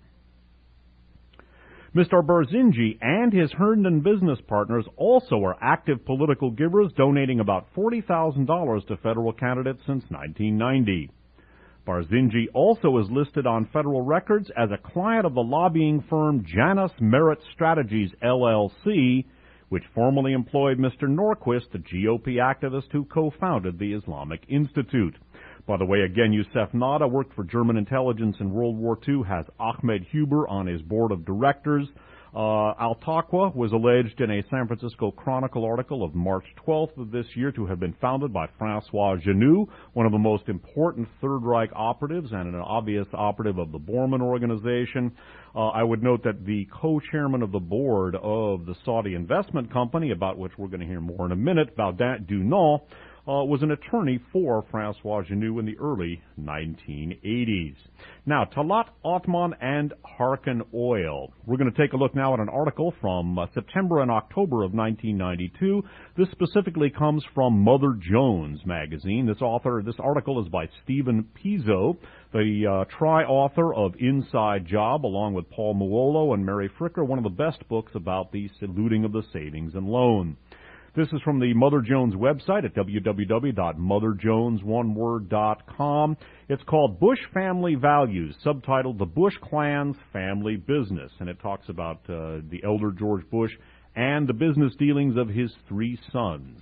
Mister Barzinji and his Herndon business partners also are active political givers, donating about forty thousand dollars to federal candidates since nineteen ninety. Barzinji also is listed on federal records as a client of the lobbying firm Janus Merit Strategies, L L C, which formerly employed Mister Norquist, the G O P activist who co-founded the Islamic Institute. By the way, again, Youssef Nada worked for German intelligence in World War Two, has Ahmed Huber on his board of directors. Uh, Al-Taqwa was alleged in a San Francisco Chronicle article of March twelfth of this year to have been founded by Francois Genoux, one of the most important Third Reich operatives and an obvious operative of the Bormann organization. Uh, I would note that the co-chairman of the board of the Saudi investment company, about which we're going to hear more in a minute, Baudin Dunant, Uh, was an attorney for Francois Genoux in the early nineteen eighties. Now, Talat Othman and Harken Oil. We're going to take a look now at an article from uh, September and October of nineteen ninety-two. This specifically comes from Mother Jones magazine. This author, this article is by Stephen Pizzo, the uh, tri-author of Inside Job, along with Paul Muolo and Mary Fricker, one of the best books about the looting of the savings and loan. This is from the Mother Jones website at w w w dot mother jones one word dot com. It's called Bush Family Values, subtitled The Bush Clan's Family Business, and it talks about uh, the elder George Bush and the business dealings of his three sons.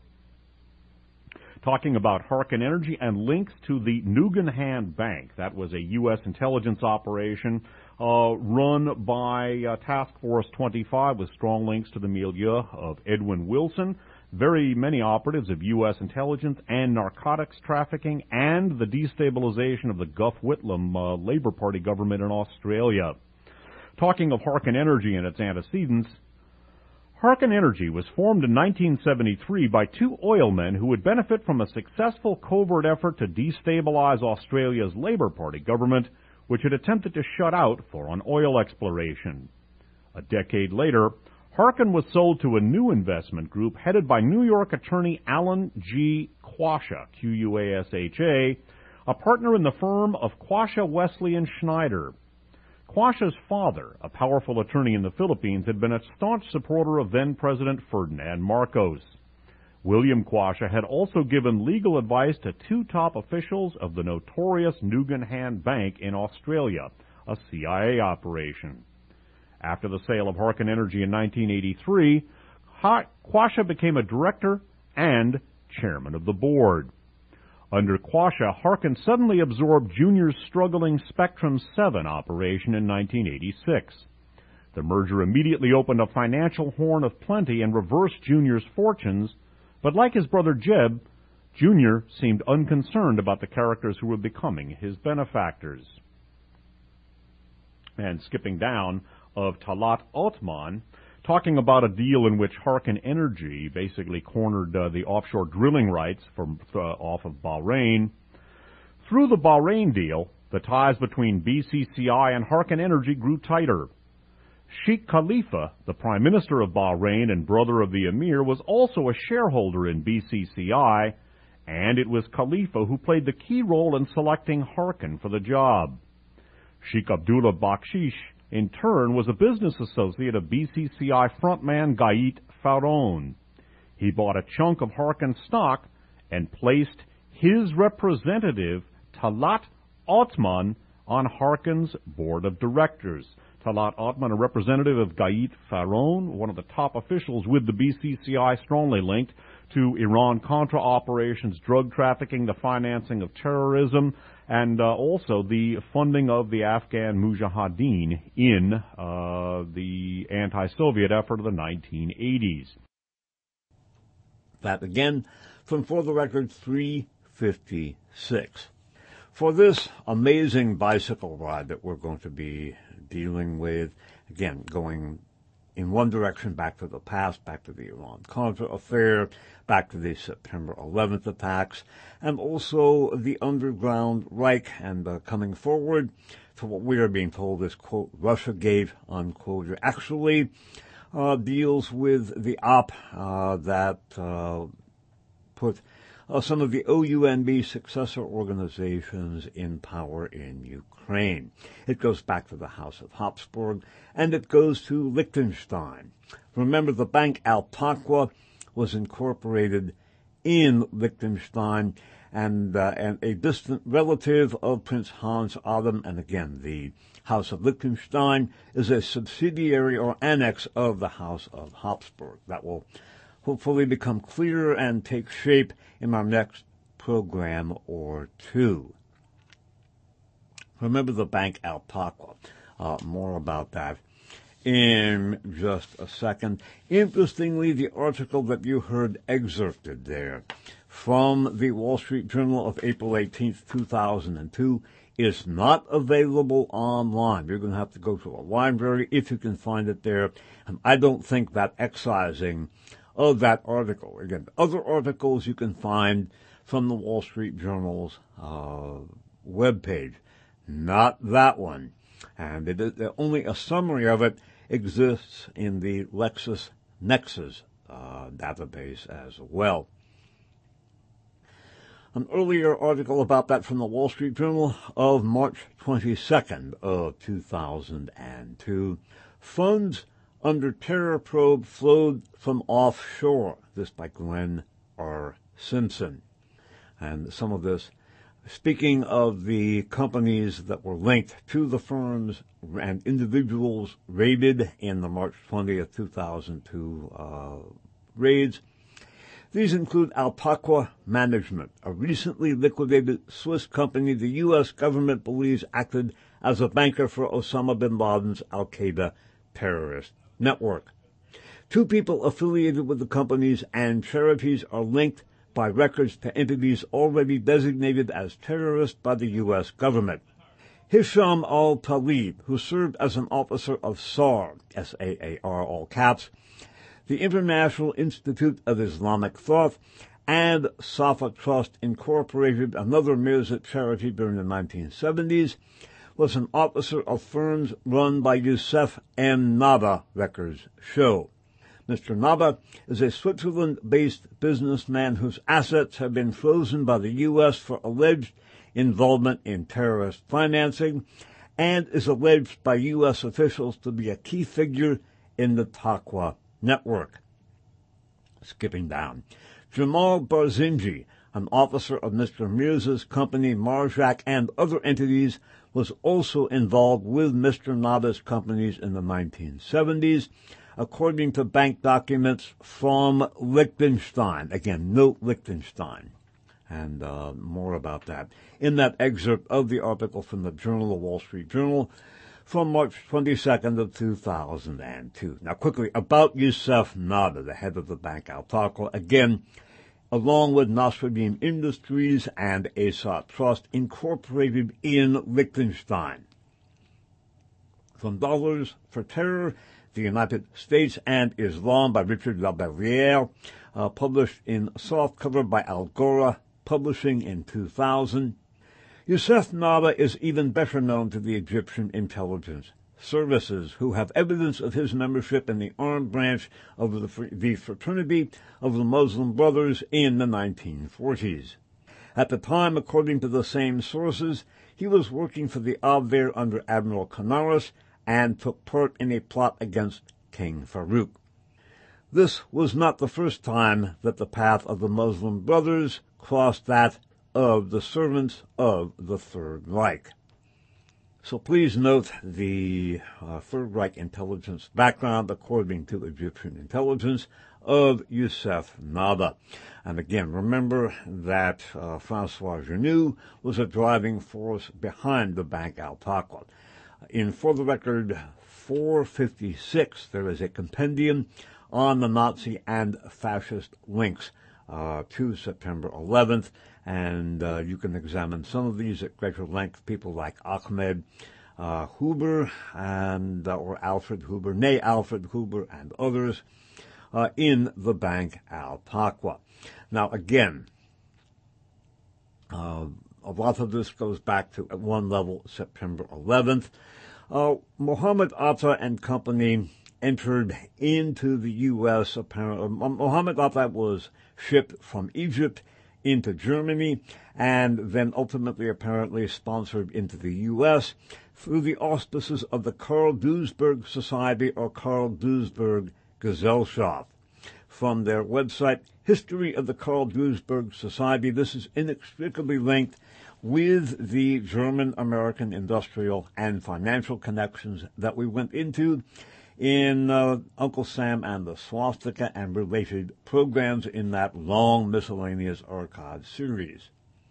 Talking about Harken Energy and links to the Nugenhand Bank. That was a U S intelligence operation uh, run by uh, Task Force twenty-five with strong links to the milieu of Edwin Wilson. Very many operatives of U S intelligence and narcotics trafficking and the destabilization of the Gough Whitlam uh, Labour Party government in Australia. Talking of Harken Energy and its antecedents, Harken Energy was formed in nineteen seventy-three by two oilmen who would benefit from a successful covert effort to destabilize Australia's Labour Party government, which had attempted to shut out foreign oil exploration. A decade later, Harken was sold to a new investment group headed by New York attorney Alan G. Quasha, Q U A S H A, a partner in the firm of Quasha, Wesley and Schneider. Quasha's father, a powerful attorney in the Philippines, had been a staunch supporter of then-President Ferdinand Marcos. William Quasha had also given legal advice to two top officials of the notorious Nugenhand Bank in Australia, a C I A operation. After the sale of Harken Energy in nineteen eighty-three, Quasha became a director and chairman of the board. Under Quasha, Harken suddenly absorbed Junior's struggling Spectrum seven operation in nineteen eighty-six. The merger immediately opened a financial horn of plenty and reversed Junior's fortunes, but like his brother Jeb, Junior seemed unconcerned about the characters who were becoming his benefactors. And skipping down of Talat Othman, talking about a deal in which Harken Energy basically cornered uh, the offshore drilling rights from uh, off of Bahrain. Through the Bahrain deal, the ties between B C C I and Harken Energy grew tighter. Sheikh Khalifa, the Prime Minister of Bahrain and brother of the Emir, was also a shareholder in B C C I, and it was Khalifa who played the key role in selecting Harken for the job. Sheikh Abdullah Bakshish, in turn, was a business associate of B C C I frontman Gait Faron. He bought a chunk of Harken stock and placed his representative, Talat Othman, on Harken's board of directors. Talat Othman, a representative of Gait Faron, one of the top officials with the B C C I, strongly linked to Iran-Contra operations, drug trafficking, the financing of terrorism, and uh, also the funding of the Afghan Mujahideen in uh, the anti-Soviet effort of the nineteen eighties. That again from For the Record three fifty-six. For this amazing bicycle ride that we're going to be dealing with, again, going in one direction, back to the past, back to the Iran-Contra affair, back to the September eleventh attacks, and also the underground Reich, and uh, coming forward to what we are being told is, quote, Russiagate, unquote. It actually uh, deals with the op uh, that uh, put uh, some of the O U N B successor organizations in power in Ukraine. It goes back to the House of Habsburg, and it goes to Liechtenstein. Remember, the Bank Al-Taqwa was incorporated in Liechtenstein, and, uh, and a distant relative of Prince Hans Adam, and again, the House of Liechtenstein is a subsidiary or annex of the House of Habsburg. That will hopefully become clearer and take shape in our next program or two. Remember the Bank Al-Taqwa. Uh, more about that in just a second. Interestingly, the article that you heard excerpted there from the Wall Street Journal of April eighteenth, two thousand two is not available online. You're going to have to go to a library if you can find it there. And I don't think that excising of that article. Again, other articles you can find from the Wall Street Journal's uh, webpage. Not that one. And it is, only a summary of it exists in the LexisNexis uh, database as well. An earlier article about that from the Wall Street Journal of March twenty-second of two thousand two. Funds under terror probe flowed from offshore. This by Glenn R. Simpson. And some of this, speaking of the companies that were linked to the firms and individuals raided in the March twentieth, two thousand two uh, raids. These include Al-Taqwa Management, a recently liquidated Swiss company the U S government believes acted as a banker for Osama bin Laden's Al-Qaeda terrorist network. Two people affiliated with the companies and charities are linked by records to entities already designated as terrorists by the U S government. Hisham al-Talib, who served as an officer of SAR, S A A R, all caps, the International Institute of Islamic Thought, and Safa Trust Incorporated, another Mirzat charity during the nineteen seventies, was an officer of firms run by Youssef M. Naba, records show. Mister Naba is a Switzerland-based businessman whose assets have been frozen by the U S for alleged involvement in terrorist financing, and is alleged by U S officials to be a key figure in the Taqwa network. Skipping down. Jamal Barzinji, an officer of Mister Mirza's company Marjak and other entities, was also involved with Mister Naba's companies in the nineteen seventies, according to bank documents from Liechtenstein. Again, note Liechtenstein. And uh, more about that in that excerpt of the article from the Journal, the Wall Street Journal, from March twenty-second of two thousand two. Now, quickly, about Youssef Naba, the head of the Bank Al-Taqwa, again, along with Nasruddin Industries and Asat Trust, incorporated in Liechtenstein. From Dollars for Terror, the United States and Islam by Richard Labarriere, uh, published in softcover by Algora Publishing in two thousand. Youssef Naba is even better known to the Egyptian intelligence services, who have evidence of his membership in the armed branch of the, the Fraternity of the Muslim Brothers in the nineteen forties. At the time, according to the same sources, he was working for the Abwehr under Admiral Canaris and took part in a plot against King Farouk. This was not the first time that the path of the Muslim Brothers crossed that of the servants of the Third Reich. So please note the uh, Third Reich intelligence background, according to Egyptian intelligence, of Youssef Naba. And again, remember that uh, Francois Genoux was a driving force behind the Bank Al-Taqwa. In For the Record four fifty-six, there is a compendium on the Nazi and fascist links uh, to September eleventh, and uh, you can examine some of these at greater length. People like Ahmed uh, Huber and uh, or Alfred Huber, nay Alfred Huber and others uh, in the Bank Al-Taqwa. Now again, uh, a lot of this goes back to, at one level, September eleventh. Uh, Mohammed Atta and company entered into the U S Apparently, Mohammed Atta was shipped from Egypt into Germany and then ultimately apparently sponsored into the U S through the auspices of the Karl Duisberg Society or Karl Duisberg Gesellschaft. From their website, History of the Karl Duisberg Society, this is inextricably linked with the German-American industrial and financial connections that we went into in uh, Uncle Sam and the Swastika and related programs in that long miscellaneous archive series.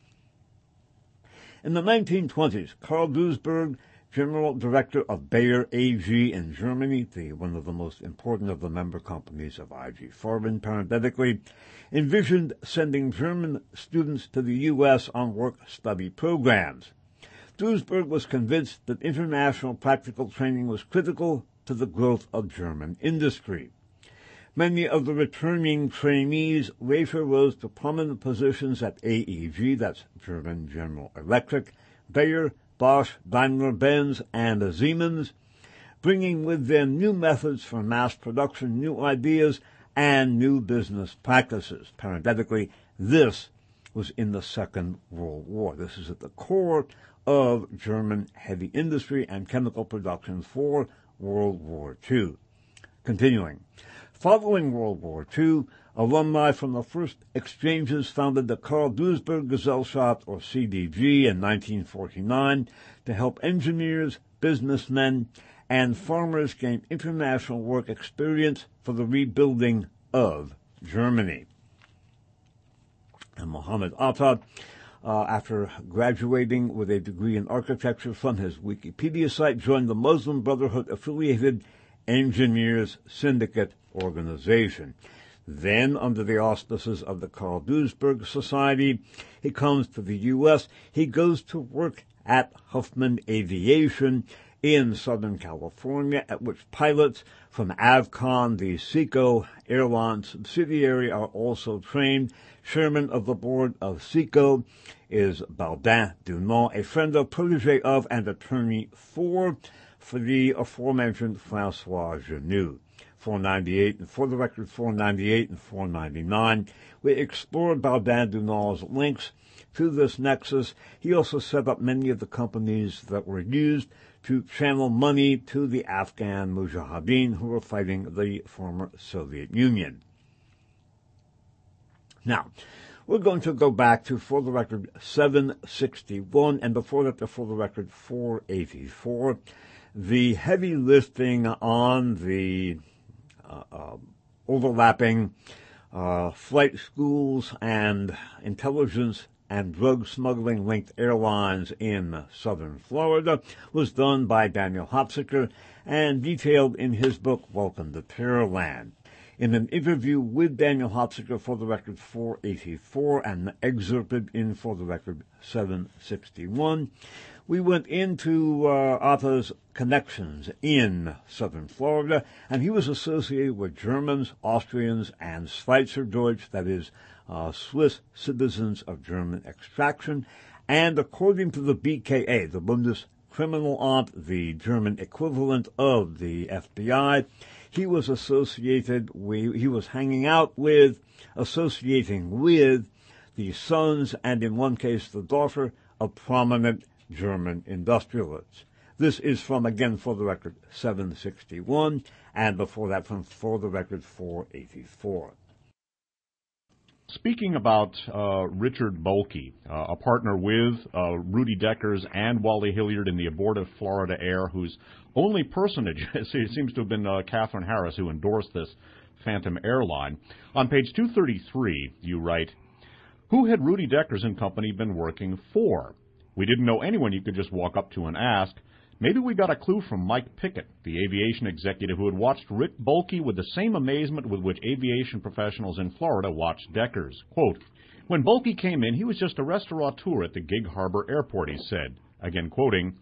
In the nineteen twenties, Karl Duisberg, General Director of Bayer A G in Germany, the one of the most important of the member companies of I G Farben, parenthetically, envisioned sending German students to the U S on work-study programs. Duisberg was convinced that international practical training was critical to the growth of German industry. Many of the returning trainees later rose to prominent positions at A E G, that's German General Electric, Bayer, Bosch, Daimler-Benz, and Siemens, bringing with them new methods for mass production, new ideas, and new business practices. Parenthetically, this was in the Second World War. This is at the core of German heavy industry and chemical production for World War Two. Continuing. Following World War Two, alumni from the first exchanges founded the Karl Duisberg Gesellschaft, or C D G, in nineteen forty-nine to help engineers, businessmen, and farmers gain international work experience for the rebuilding of Germany. And Mohammed Atta, uh, after graduating with a degree in architecture from his Wikipedia site, joined the Muslim Brotherhood-affiliated Engineers Syndicate organization. Then, under the auspices of the Karl Duisberg Society, he comes to the U S. He goes to work at Huffman Aviation in Southern California, at which pilots from Avcon, the SECO airline subsidiary, are also trained. Chairman of the board of SECO is Baudin Dunant, a friend of, protege of, and attorney for, for the aforementioned Francois Genoux. four ninety-eight, and for the record, four ninety-eight and four ninety-nine. We explored Baudin Dunant's links to this nexus. He also set up many of the companies that were used to channel money to the Afghan Mujahideen who were fighting the former Soviet Union. Now, we're going to go back to, for the record, seven sixty-one, and before that, to, for the record, four eighty-four. The heavy lifting on the uh, uh, overlapping uh, flight schools and intelligence and drug smuggling linked airlines in southern Florida was done by Daniel Hopsicker and detailed in his book, Welcome to Pearland. In an interview with Daniel Hopsicker, for the record, four eighty-four, and excerpted in, for the record, seven sixty-one, we went into uh, Atta's connections in southern Florida, and he was associated with Germans, Austrians, and Schweizerdeutsch, that is, uh, Swiss citizens of German extraction, and according to the B K A, the Bundeskriminalamt, the German equivalent of the F B I, he was associated with, he was hanging out with, associating with the sons, and in one case the daughter, of prominent German industrialists. This is from, again, for the record, seven sixty-one, and before that from, for the record, four eighty-four. Speaking about uh, Richard Bolke, uh, a partner with uh, Rudy Deckers and Wally Hilliard in the abortive Florida Air, whose only personage it seems to have been uh, Catherine Harris, who endorsed this Phantom airline. On page two thirty-three, you write, "Who had Rudy Deckers and company been working for? We didn't know anyone you could just walk up to and ask. Maybe we got a clue from Mike Pickett, the aviation executive who had watched Rick Bolke with the same amazement with which aviation professionals in Florida watched Deckers. Quote, when Bolke came in, he was just a restaurateur at the Gig Harbor Airport, he said. Again quoting,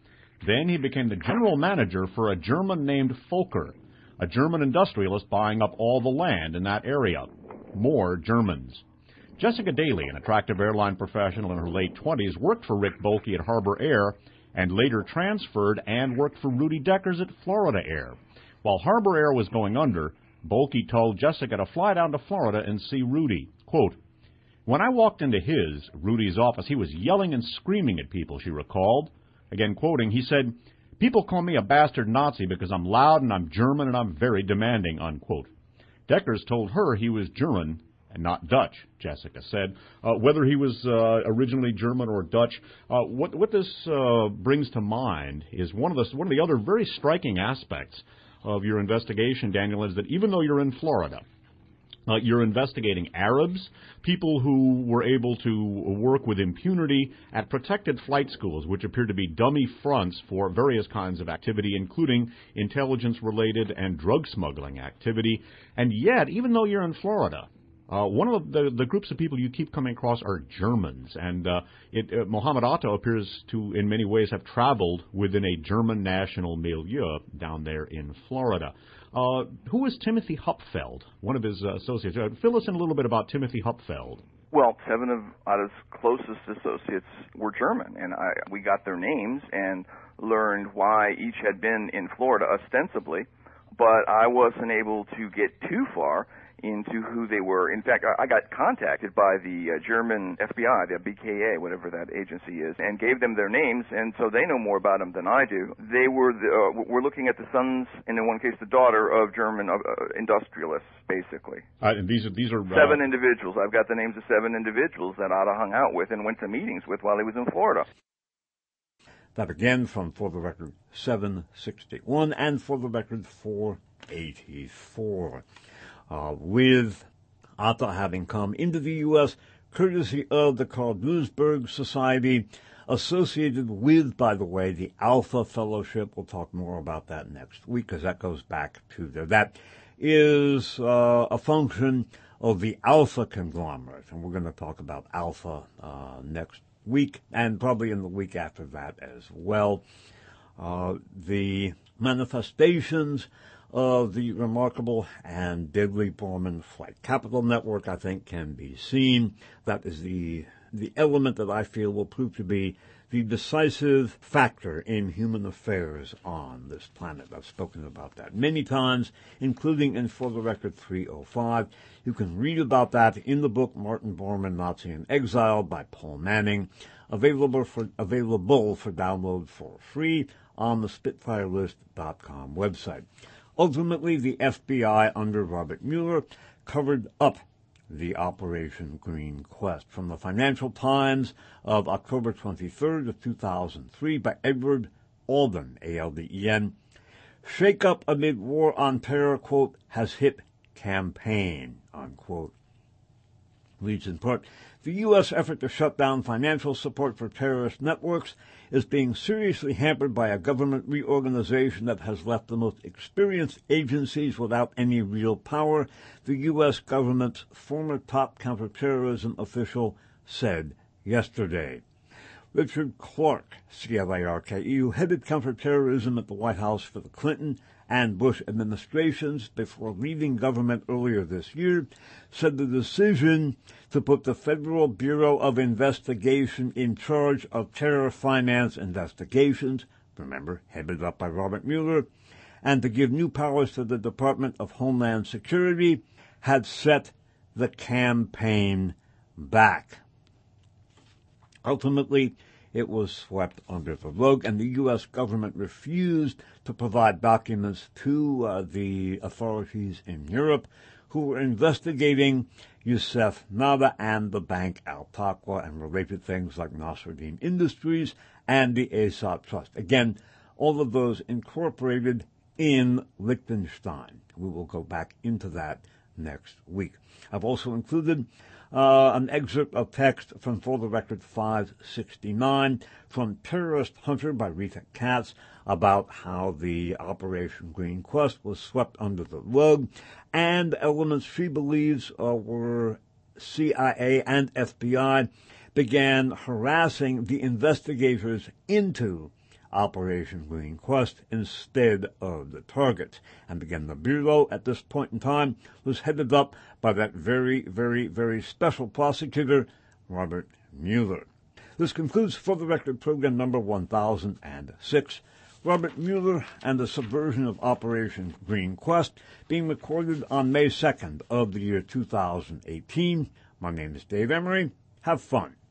Then he became the general manager for a German named Volker, a German industrialist buying up all the land in that area. More Germans. Jessica Daly, an attractive airline professional in her late twenties, worked for Rick Bolke at Harbor Air and later transferred and worked for Rudy Deckers at Florida Air. While Harbor Air was going under, Bolke told Jessica to fly down to Florida and see Rudy. Quote, "When I walked into his, Rudy's office, he was yelling and screaming at people," she recalled. Again quoting, he said, "People call me a bastard Nazi because I'm loud and I'm German and I'm very demanding," unquote. Deckers told her he was German and not Dutch, Jessica said. Uh, whether he was uh, originally German or Dutch, uh, what, what this uh, brings to mind is one of the one of the other very striking aspects of your investigation, Daniel, is that even though you're in Florida, uh, you're investigating Arabs, people who were able to work with impunity at protected flight schools, which appear to be dummy fronts for various kinds of activity, including intelligence-related and drug smuggling activity. And yet, even though you're in Florida, Uh, one of the, the groups of people you keep coming across are Germans, and uh, it, uh, Mohammed Atta appears to, in many ways, have traveled within a German national milieu down there in Florida. Uh, who is Timothy Hupfeld, one of his uh, associates? Uh, fill us in a little bit about Timothy Hupfeld. Well, seven of Atta's closest associates were German, and I, we got their names and learned why each had been in Florida ostensibly, but I wasn't able to get too far into who they were. In fact, I got contacted by the uh, German F B I, the B K A, whatever that agency is, and gave them their names, and so they know more about them than I do. They were the, uh, we're looking at the sons, and in one case the daughter of German uh, industrialists, basically. Uh, and these are these are uh... seven individuals. I've got the names of seven individuals that Atta hung out with and went to meetings with while he was in Florida. That again from, for the record, seven sixty-one and for the record, four eighty-four. Uh, with Atta having come into the U S courtesy of the Carl Duisberg Society, associated with, by the way, the Alpha Fellowship. We'll talk more about that next week because that goes back to there. That is uh, a function of the Alpha conglomerate, and we're going to talk about Alpha uh, next week and probably in the week after that as well. Uh, the manifestations of the remarkable and deadly Borman Flight Capital Network, I think, can be seen. That is the the element that I feel will prove to be the decisive factor in human affairs on this planet. I've spoken about that many times, including in For the Record three oh five. You can read about that in the book Martin Bormann, Nazi in Exile by Paul Manning, available for available for download for free on the Spitfire List dot com website. Ultimately, the F B I under Robert Mueller covered up the Operation Green Quest. From the Financial Times of October twenty-third of two thousand three by Edward Alden, A L D E N. Shake-up amid war on terror, quote, has hit campaign, unquote. Reads in part, the U S effort to shut down financial support for terrorist networks is being seriously hampered by a government reorganization that has left the most experienced agencies without any real power, the U S government's former top counterterrorism official said yesterday. Richard Clark, C L A R K E, who headed counterterrorism at the White House for the Clinton and Bush administrations before leaving government earlier this year, said the decision to put the Federal Bureau of Investigation in charge of terror finance investigations, remember, headed up by Robert Mueller, and to give new powers to the Department of Homeland Security had set the campaign back. Ultimately, it was swept under the rug, and the U S government refused to provide documents to uh, the authorities in Europe who were investigating Youssef Nada and the bank Al-Taqwa and related things like Nasruddin Industries and the Aesop Trust. Again, all of those incorporated in Liechtenstein. We will go back into that next week. I've also included Uh, an excerpt of text from For the Record five sixty-nine from Terrorist Hunter by Rita Katz about how the Operation Green Quest was swept under the rug and elements she believes uh, were C I A and F B I began harassing the investigators into Operation Green Quest instead of the target. And again, the Bureau at this point in time was headed up by that very, very, very special prosecutor, Robert Mueller. This concludes For the Record program number one thousand six. Robert Mueller and the Subversion of Operation Green Quest, being recorded on May second of the year two thousand eighteen. My name is Dave Emery. Have fun.